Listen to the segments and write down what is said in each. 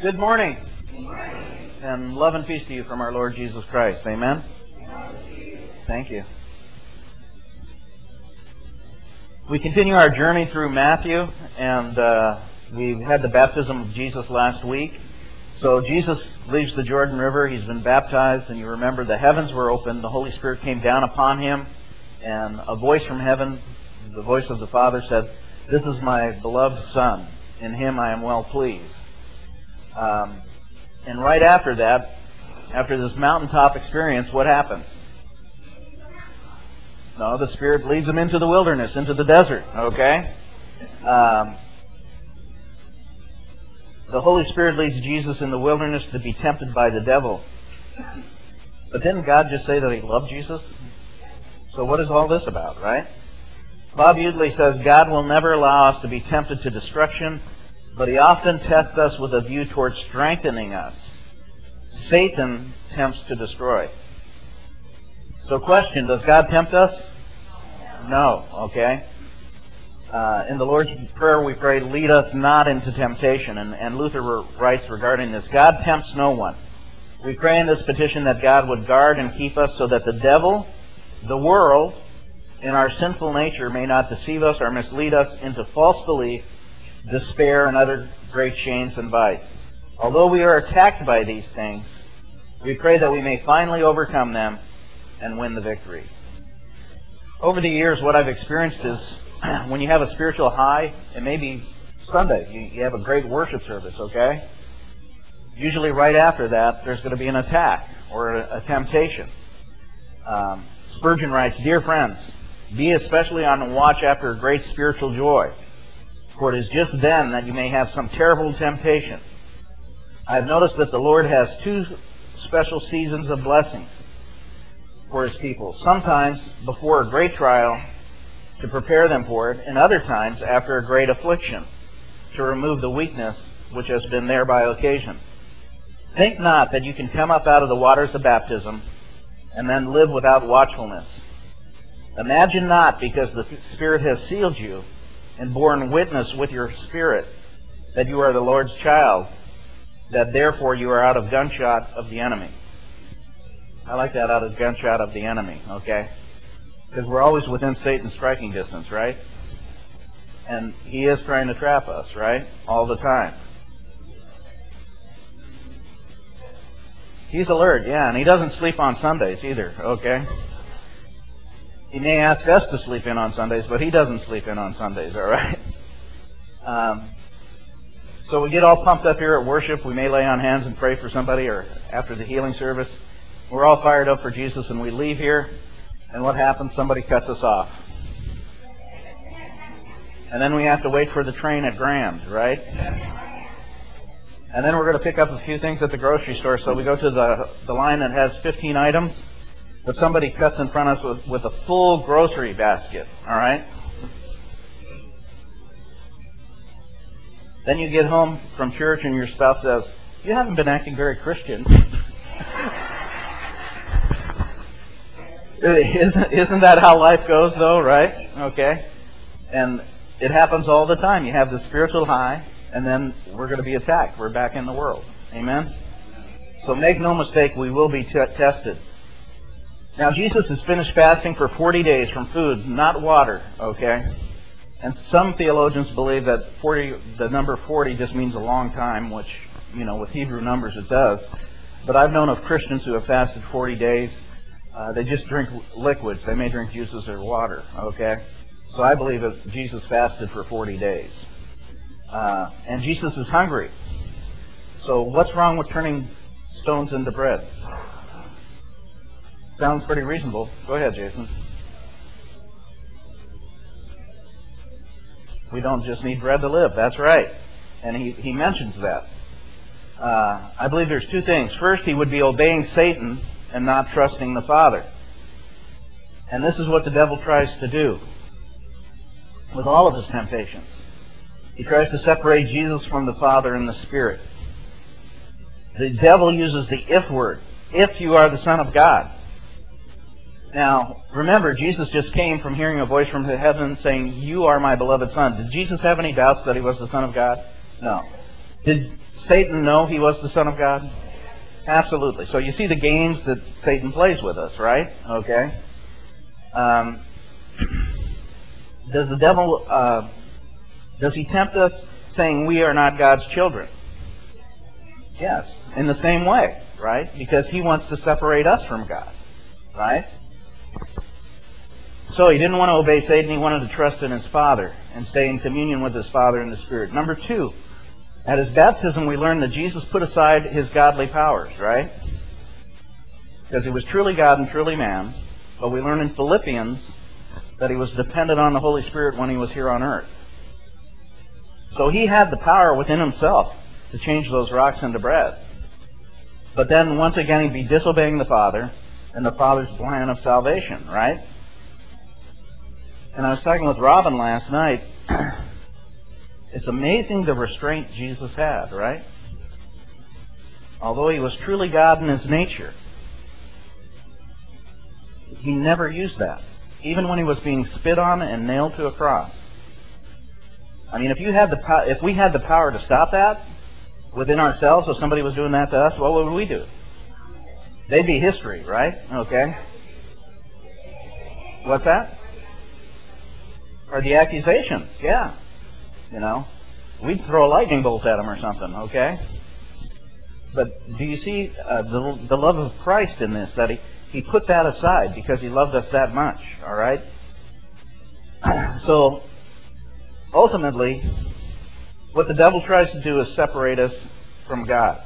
Good morning. And love and peace to you from our Lord Jesus Christ. Amen. Thank you. We continue our journey through Matthew, and we had the baptism of Jesus last week. So Jesus leaves the Jordan River. He's been baptized, and you remember the heavens were opened. The Holy Spirit came down upon him, and a voice from heaven, the voice of the Father, said, "This is my beloved Son. In him I am well pleased." And right after that, after this mountaintop experience, what happens? No, the Spirit leads him into the wilderness, into the desert, okay? The Holy Spirit leads Jesus in the wilderness to be tempted by the devil. But didn't God just say that He loved Jesus? So what is all this about, right? Bob Udley says, God will never allow us to be tempted to destruction, but He often tests us with a view towards strengthening us. Satan tempts to destroy. So question, does God tempt us? No, okay? In the Lord's Prayer we pray, lead us not into temptation. And Luther writes regarding this, God tempts no one. We pray in this petition that God would guard and keep us so that the devil, the world, and our sinful nature may not deceive us or mislead us into false belief, despair, and other great chains and vice. Although we are attacked by these things, we pray that we may finally overcome them and win the victory. Over the years, what I've experienced is when you have a spiritual high, it may be Sunday, you have a great worship service, okay? Usually right after that, there's going to be an attack or a temptation. Spurgeon writes, "Dear friends, be especially on the watch after a great spiritual joy, for it is just then that you may have some terrible temptation. I have noticed that the Lord has two special seasons of blessings for His people. Sometimes before a great trial to prepare them for it, and other times after a great affliction to remove the weakness which has been thereby occasioned. Think not that you can come up out of the waters of baptism and then live without watchfulness. Imagine not, because the Spirit has sealed you and borne witness with your spirit that you are the Lord's child, that therefore you are out of gunshot of the enemy." I like that, out of gunshot of the enemy, okay? Because we're always within Satan's striking distance, right? And he is trying to trap us, right? All the time. He's alert, yeah, and he doesn't sleep on Sundays either, okay? He may ask us to sleep in on Sundays, but he doesn't sleep in on Sundays, all right? So we get all pumped up here at worship. We may lay on hands and pray for somebody, or after the healing service. We're all fired up for Jesus, and we leave here, and what happens? Somebody cuts us off. And then we have to wait for the train at Grand, right? And then we're going to pick up a few things at the grocery store, so we go to the line that has 15 items, but somebody cuts in front of us with a full grocery basket, all right? Then you get home from church and your spouse says, "You haven't been acting very Christian." Isn't that how life goes, though, right? Okay. And it happens all the time. You have the spiritual high, and then we're going to be attacked. We're back in the world. Amen? So make no mistake, we will be tested. Now, Jesus has finished fasting for 40 days from food, not water, okay? And some theologians believe that the number 40 just means a long time, which, with Hebrew numbers it does. But I've known of Christians who have fasted 40 days. They just drink liquids. They may drink juices or water, okay? So I believe that Jesus fasted for 40 days. And Jesus is hungry. So what's wrong with turning stones into bread? Sounds pretty reasonable. Go ahead, Jason. We don't just need bread to live. That's right. And he mentions that. I believe there's two things. First, he would be obeying Satan and not trusting the Father. And this is what the devil tries to do with all of his temptations. He tries to separate Jesus from the Father and the Spirit. The devil uses the if word. If you are the Son of God. Now, remember, Jesus just came from hearing a voice from heaven saying, "You are my beloved Son." Did Jesus have any doubts that He was the Son of God? No. Did Satan know he was the Son of God? Absolutely. So you see the games that Satan plays with us, right? Okay. Does the devil, does he tempt us saying we are not God's children? Yes. In the same way, right? Because he wants to separate us from God, right? So he didn't want to obey Satan. He wanted to trust in his Father and stay in communion with his Father in the Spirit. Number 2, at his baptism we learn that Jesus put aside his godly powers, right? Because he was truly God and truly man. But we learn in Philippians that he was dependent on the Holy Spirit when he was here on earth. So he had the power within himself to change those rocks into bread. But then once again he'd be disobeying the Father and the Father's plan of salvation, right? And I was talking with Robin last night. It's amazing the restraint Jesus had, right? Although he was truly God in his nature, he never used that. Even when he was being spit on and nailed to a cross. I mean, if we had the power to stop that within ourselves, if somebody was doing that to us, what would we do? They'd be history, right? Okay. What's that? Or the accusations, yeah. You know, we'd throw a lightning bolt at them or something, okay? But do you see the love of Christ in this, that he put that aside because he loved us that much, all right? So, ultimately, what the devil tries to do is separate us from God.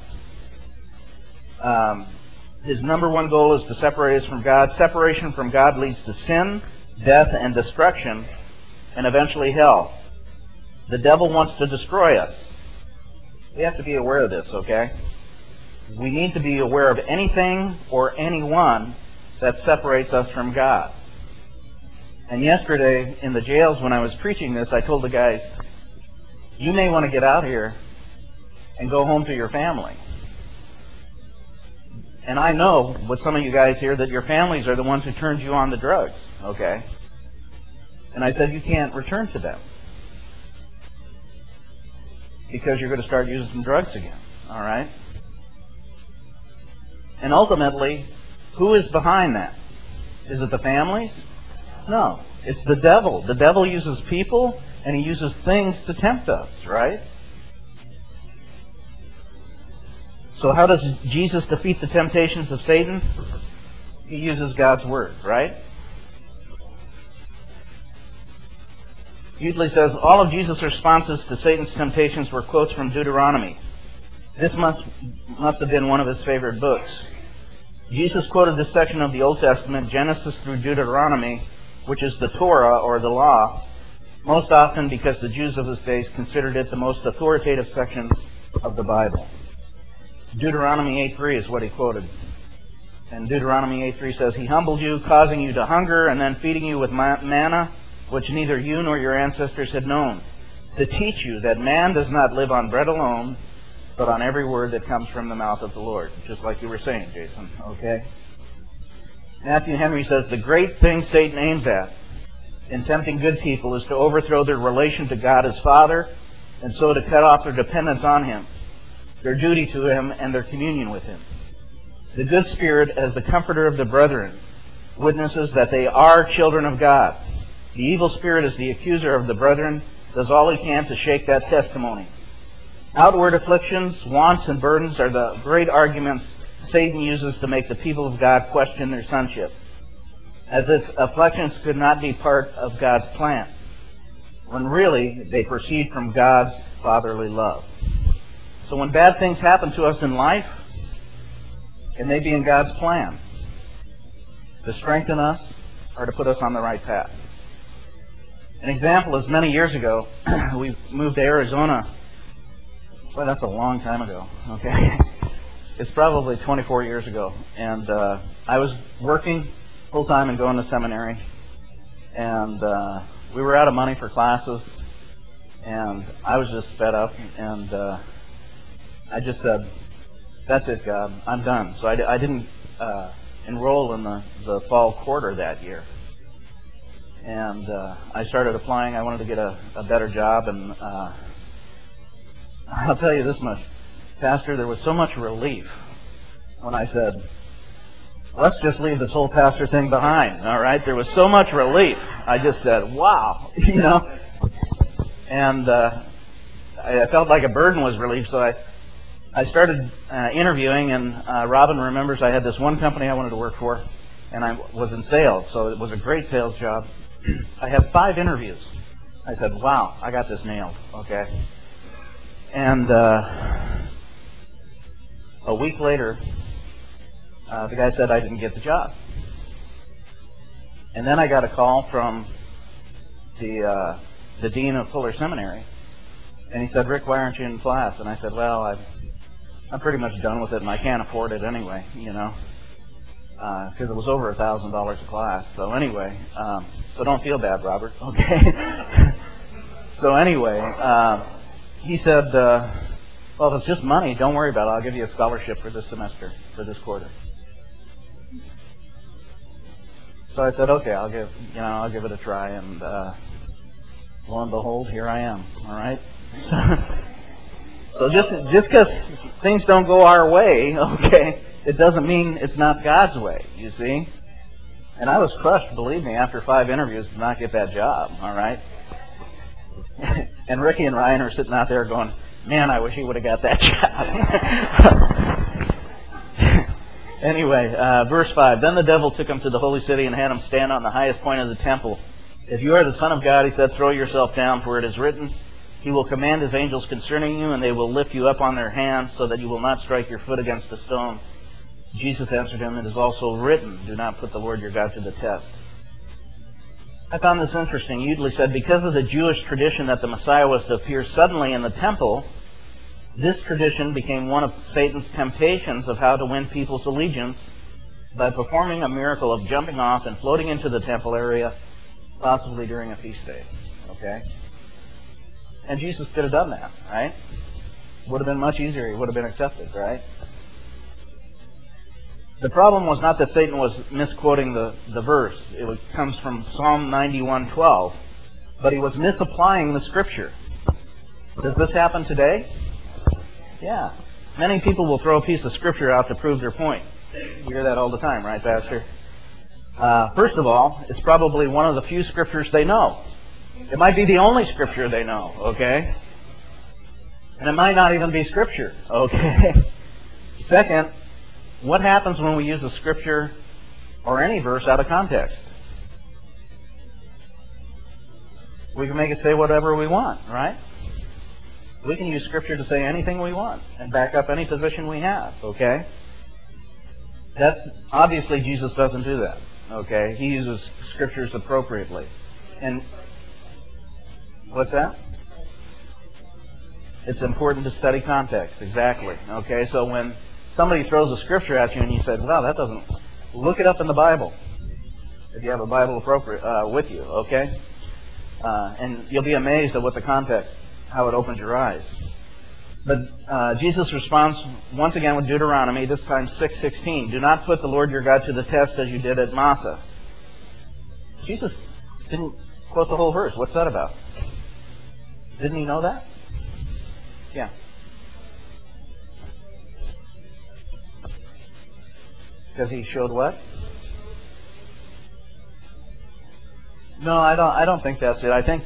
His number one goal is to separate us from God. Separation from God leads to sin, death, and destruction, and eventually hell. The devil wants to destroy us. We have to be aware of this, okay? We need to be aware of anything or anyone that separates us from God. And yesterday in the jails when I was preaching this, I told the guys, you may want to get out here and go home to your family. And I know with some of you guys here that your families are the ones who turned you on to drugs, okay? And I said, you can't return to them because you're going to start using some drugs again, all right? And ultimately, who is behind that? Is it the families? No, it's the devil. The devil uses people and he uses things to tempt us, right? So how does Jesus defeat the temptations of Satan? He uses God's Word, right? Utley says, all of Jesus' responses to Satan's temptations were quotes from Deuteronomy. This must have been one of his favorite books. Jesus quoted this section of the Old Testament, Genesis through Deuteronomy, which is the Torah, or the law, most often because the Jews of his days considered it the most authoritative section of the Bible. Deuteronomy 8:3 is what he quoted. And Deuteronomy 8:3 says, he humbled you, causing you to hunger, and then feeding you with manna, which neither you nor your ancestors had known, to teach you that man does not live on bread alone, but on every word that comes from the mouth of the Lord. Just like you were saying, Jason, okay? Matthew Henry says, the great thing Satan aims at in tempting good people is to overthrow their relation to God as Father, and so to cut off their dependence on Him, their duty to Him, and their communion with Him. The good spirit, as the comforter of the brethren, witnesses that they are children of God. The evil spirit, as the accuser of the brethren, does all he can to shake that testimony. Outward afflictions, wants, and burdens are the great arguments Satan uses to make the people of God question their sonship, as if afflictions could not be part of God's plan, when really they proceed from God's fatherly love. So when bad things happen to us in life, it may be in God's plan to strengthen us or to put us on the right path. An example is many years ago, we moved to Arizona. Boy, that's a long time ago, okay? It's probably 24 years ago. And I was working full-time and going to seminary. And we were out of money for classes. And I was just fed up. And I just said, that's it, God. I'm done. So I didn't enroll in the fall quarter that year. And I started applying. I wanted to get a better job. And I'll tell you this much. Pastor, there was so much relief when I said, let's just leave this whole pastor thing behind, all right? There was so much relief. I just said, wow, And I felt like a burden was relieved, so I started interviewing, and Robin remembers I had this one company I wanted to work for, and I was in sales, so it was a great sales job. I had 5 interviews. I said, wow, I got this nailed, okay? And a week later, the guy said I didn't get the job. And then I got a call from the dean of Fuller Seminary, and he said, Rick, why aren't you in class? And I said, well, I'm pretty much done with it, and I can't afford it anyway, because it was over $1,000 a class. So anyway, so don't feel bad, Robert, okay? So anyway, he said, well, if it's just money, don't worry about it. I'll give you a scholarship for this semester, for this quarter. So I said, okay, I'll give it a try, and lo and behold, here I am. All right. So just because things don't go our way, okay, it doesn't mean it's not God's way. You see. And I was crushed, believe me, after 5 interviews to not get that job. All right. And Ricky and Ryan are sitting out there going, man, I wish he would have got that job. Anyway, verse 5. Then the devil took him to the holy city and had him stand on the highest point of the temple. If you are the Son of God, he said, throw yourself down, for it is written, he will command his angels concerning you, and they will lift you up on their hands, so that you will not strike your foot against a stone. Jesus answered him, it is also written, do not put the Lord your God to the test. I found this interesting. Udley said, because of the Jewish tradition that the Messiah was to appear suddenly in the temple, this tradition became one of Satan's temptations of how to win people's allegiance by performing a miracle of jumping off and floating into the temple area, possibly during a feast day. Okay? And Jesus could have done that, right? Would have been much easier. He would have been accepted, right? The problem was not that Satan was misquoting the verse. It comes from Psalm 91:12. But he was misapplying the Scripture. Does this happen today? Yeah. Many people will throw a piece of Scripture out to prove their point. You hear that all the time, right, Pastor? First of all, it's probably one of the few Scriptures they know. It might be the only Scripture they know, okay? And it might not even be Scripture, okay? Second, what happens when we use a Scripture or any verse out of context? We can make it say whatever we want, right? We can use Scripture to say anything we want and back up any position we have, okay? That's obviously Jesus doesn't do that, okay? He uses Scriptures appropriately. And what's that? It's important to study context, exactly, okay? So when somebody throws a Scripture at you and you said, well, that doesn't... Look it up in the Bible, if you have a Bible appropriate with you, okay? And you'll be amazed at what the context, how it opens your eyes. But Jesus responds once again with Deuteronomy, this time 6:16. Do not put the Lord your God to the test as you did at Massah. Jesus didn't quote the whole verse. What's that about? Didn't he know that? Yeah. Because he showed what? No, I don't think that's it. I think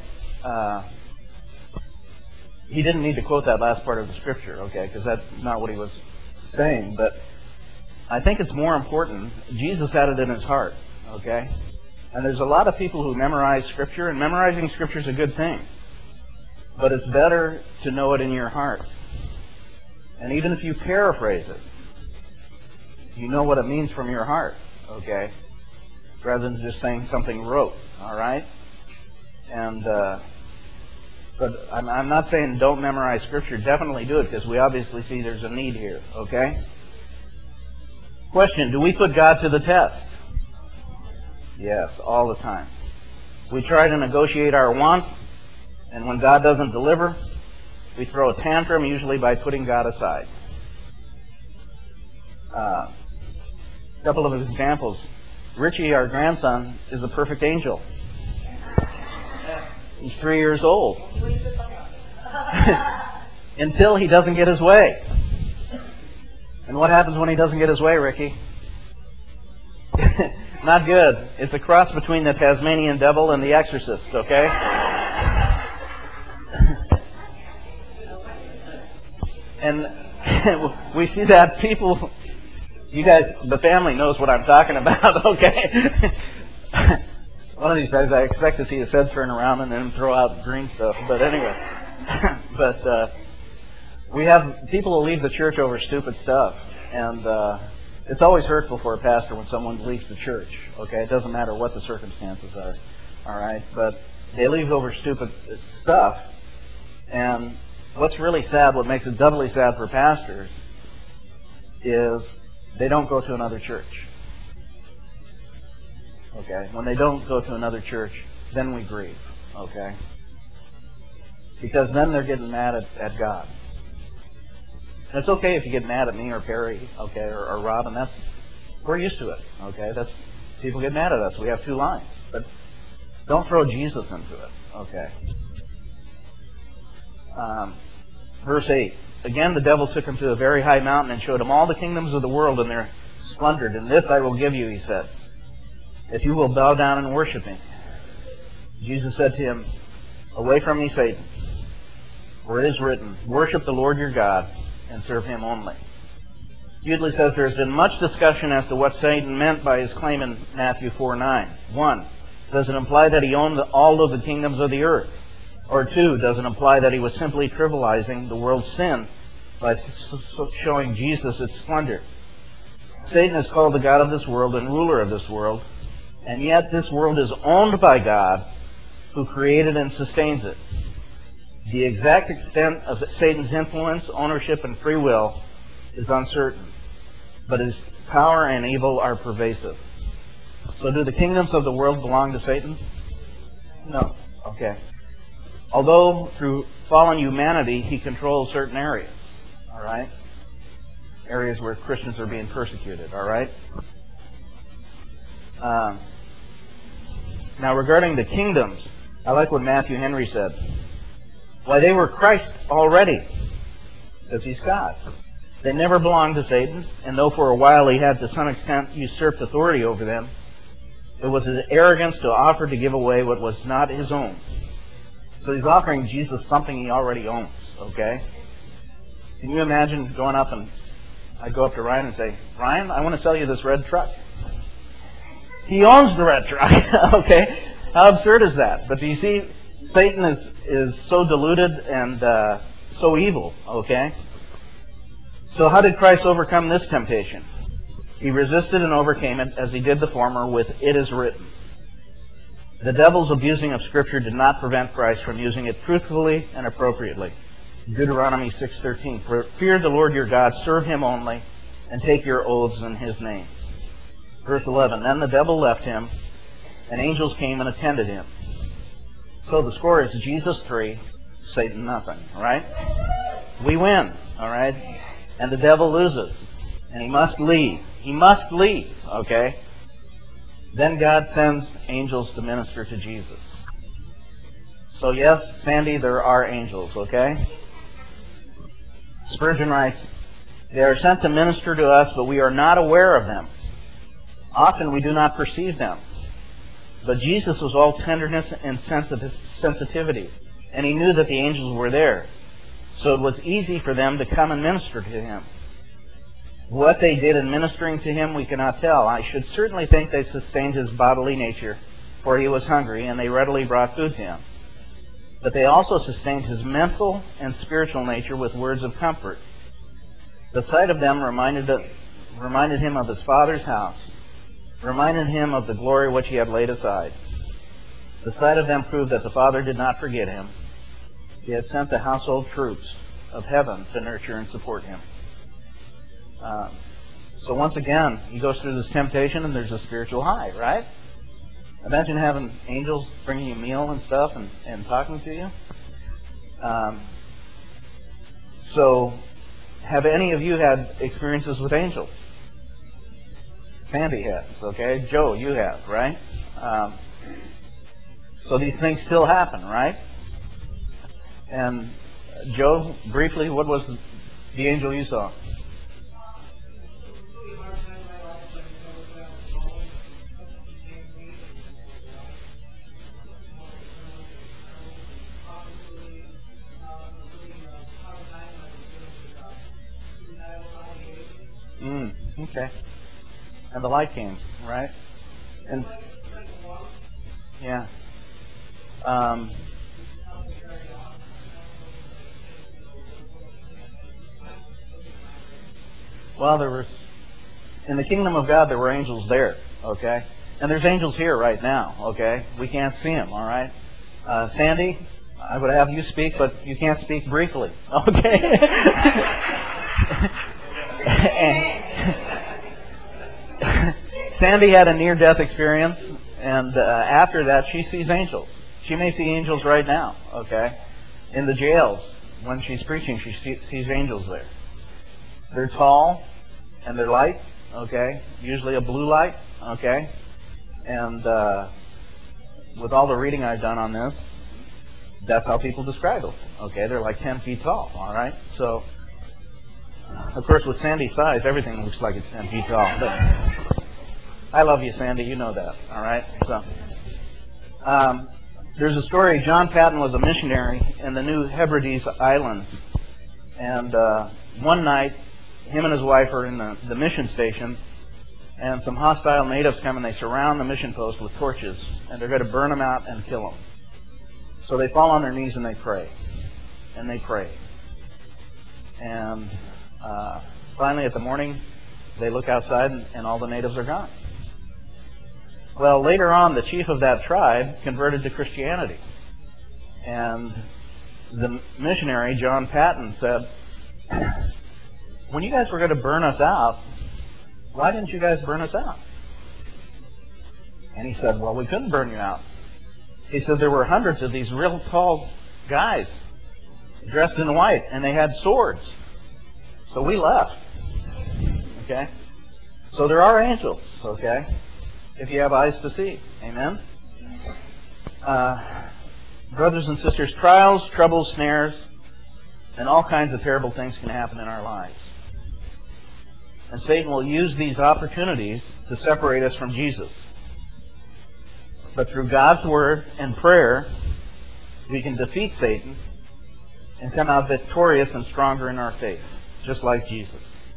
he didn't need to quote that last part of the Scripture, okay, because that's not what he was saying. But I think it's more important. Jesus had it in his heart, okay? And there's a lot of people who memorize Scripture, and memorizing Scripture is a good thing. But it's better to know it in your heart. And even if you paraphrase it, you know what it means from your heart, okay? Rather than just saying something rote, all right? And but I'm not saying don't memorize Scripture. Definitely do it, because we obviously see there's a need here, okay? Question, do we put God to the test? Yes, all the time. We try to negotiate our wants, and when God doesn't deliver, we throw a tantrum, usually by putting God aside. A couple of examples. Richie, our grandson, is a perfect angel. He's 3 years old. Until he doesn't get his way. And what happens when he doesn't get his way, Ricky? Not good. It's a cross between the Tasmanian devil and the exorcist, okay? And we see that people, you guys, the family knows what I'm talking about, okay? One of these days I expect to see his head turn around and then throw out green stuff, but anyway. But we have people who leave the church over stupid stuff, and it's always hurtful for a pastor when someone leaves the church, okay? It doesn't matter what the circumstances are, all right? But they leave over stupid stuff, and what's really sad, what makes it doubly sad for pastors, is they don't go to another church. Okay? When they don't go to another church, then we grieve. Okay? Because then they're getting mad at God. And it's okay if you get mad at me or Perry, okay, or Rob, and we're used to it. Okay? People get mad at us. We have two lines. But don't throw Jesus into it. Okay? Verse 8. Again, the devil took him to a very high mountain and showed him all the kingdoms of the world and their splendor. And this I will give you, he said, if you will bow down and worship me. Jesus said to him, away from me, Satan, for it is written, worship the Lord your God and serve him only. Uedely says there has been much discussion as to what Satan meant by his claim in Matthew 4:9. 1, does it imply that he owned all of the kingdoms of the earth? Or 2, does it imply that he was simply trivializing the world's sin by showing Jesus its splendor? Satan is called the god of this world and ruler of this world, and yet this world is owned by God, who created and sustains it. The exact extent of Satan's influence, ownership, and free will is uncertain, but his power and evil are pervasive. So do the kingdoms of the world belong to Satan? No. Okay. Although through fallen humanity, he controls certain areas, all right? Areas where Christians are being persecuted, all right? Now, regarding the kingdoms, I like what Matthew Henry said. Why, they were Christ already, because he's God. They never belonged to Satan, and though for a while he had to some extent usurped authority over them, it was his arrogance to offer to give away what was not his own. So he's offering Jesus something he already owns, okay? Can you imagine going up and I go up to Ryan and say, Ryan, I want to sell you this red truck. He owns the red truck, okay? How absurd is that? But do you see, Satan is so deluded and so evil, okay? So how did Christ overcome this temptation? He resisted and overcame it as he did the former with, it is written. The devil's abusing of Scripture did not prevent Christ from using it truthfully and appropriately. Deuteronomy 6:13, fear the Lord your God, serve him only, and take your oaths in his name. Verse 11, then the devil left him, and angels came and attended him. So the score is Jesus 3, Satan nothing, all right? We win, all right? And the devil loses, and he must leave. He must leave, okay? Then God sends angels to minister to Jesus. So yes, Sandy, there are angels, okay? Spurgeon writes, they are sent to minister to us, but we are not aware of them. Often we do not perceive them. But Jesus was all tenderness and sensitivity, and he knew that the angels were there. So it was easy for them to come and minister to him. What they did in ministering to him, we cannot tell. I should certainly think they sustained his bodily nature, for he was hungry, and they readily brought food to him. But they also sustained his mental and spiritual nature with words of comfort. The sight of them reminded him of his Father's house, reminded him of the glory which he had laid aside. The sight of them proved that the Father did not forget him. He had sent the household troops of heaven to nurture and support him. So once again, he goes through this temptation and there's a spiritual high, right? Imagine having angels bringing you meal and stuff and talking to you. So have any of you had experiences with angels? Sandy has, okay? Joe, you have, right? So these things still happen, right? And Joe, briefly, what was the angel you saw? Okay. And the light came, right? And yeah. Well, there was in the kingdom of God there were angels there, okay? And there's angels here right now, okay? We can't see them, all right? Sandy, I would have you speak, but you can't speak briefly, okay? Sandy had a near-death experience, and after that, she sees angels. She may see angels right now, okay? In the jails, when she's preaching, she sees angels there. They're tall, and they're light, okay? Usually a blue light, okay? And with all the reading I've done on this, that's how people describe them, okay? They're like 10 feet tall, all right? So, of course, with Sandy's size, everything looks like it's 10 feet tall. But I love you, Sandy. You know that, all right? So, there's a story. John Patton was a missionary in the New Hebrides Islands. And one night, him and his wife are in the mission station, and some hostile natives come and they surround the mission post with torches, and they're going to burn them out and kill them. So they fall on their knees and they pray. And they pray. And finally, at the morning, they look outside and all the natives are gone. Well, later on, the chief of that tribe converted to Christianity. And the missionary, John Patton, said, when you guys were going to burn us out, why didn't you guys burn us out? And he said, well, we couldn't burn you out. He said there were hundreds of these real tall guys dressed in white, and they had swords. So we left. Okay? So there are angels, okay? If you have eyes to see. Amen? Brothers and sisters, trials, troubles, snares, and all kinds of terrible things can happen in our lives. And Satan will use these opportunities to separate us from Jesus. But through God's Word and prayer, we can defeat Satan and come out victorious and stronger in our faith, just like Jesus.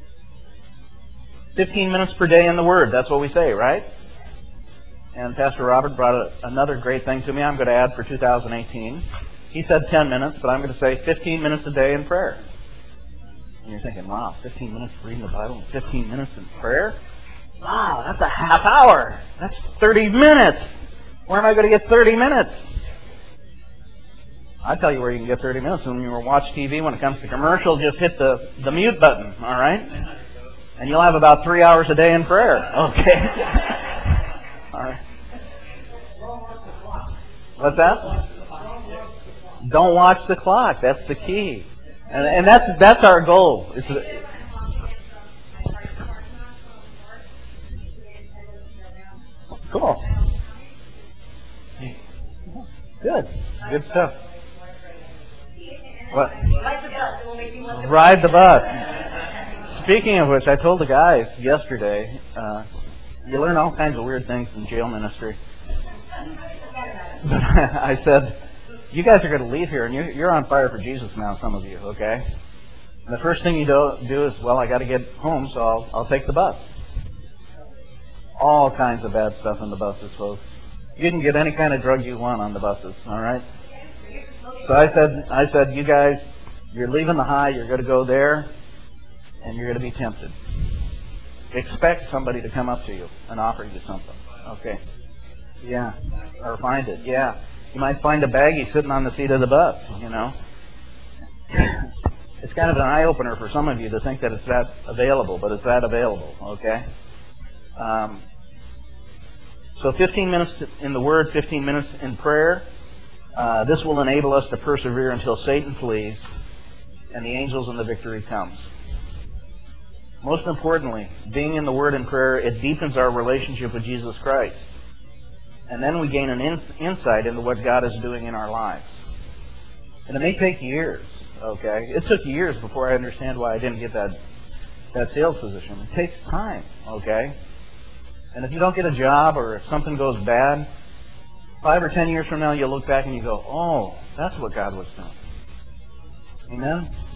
15 minutes per day in the Word, that's what we say, right? And Pastor Robert brought another great thing to me I'm going to add for 2018. He said 10 minutes, but I'm going to say 15 minutes a day in prayer. And you're thinking, wow, 15 minutes reading the Bible and 15 minutes in prayer? Wow, that's a half hour. That's 30 minutes. Where am I going to get 30 minutes? I tell you where you can get 30 minutes. When you watch TV, when it comes to commercial, just hit the mute button, all right? And you'll have about 3 hours a day in prayer. Okay. All right. What's that? Don't watch the clock. That's the key. And that's our goal. Cool. Good stuff. What? Ride the bus. Speaking of which, I told the guys yesterday, you learn all kinds of weird things in jail ministry. But I said, you guys are going to leave here, and you're on fire for Jesus now, some of you, okay? And the first thing you do is, well, I got to get home, so I'll take the bus. All kinds of bad stuff on the buses, folks. You can get any kind of drug you want on the buses, all right? So I said, you guys, you're leaving the high, you're going to go there, and you're going to be tempted. Expect somebody to come up to you and offer you something, okay? Yeah, or find it, yeah. You might find a baggie sitting on the seat of the bus, you know. It's kind of an eye-opener for some of you to think that it's that available, but it's that available, okay? So 15 minutes in the Word, 15 minutes in prayer. This will enable us to persevere until Satan flees and the angels and the victory comes. Most importantly, being in the Word and prayer, it deepens our relationship with Jesus Christ. And then we gain an insight into what God is doing in our lives. And it may take years, okay? It took years before I understand why I didn't get that sales position. It takes time, okay? And if you don't get a job or if something goes bad, 5 or 10 years from now, you'll look back and you go, oh, that's what God was doing. Amen?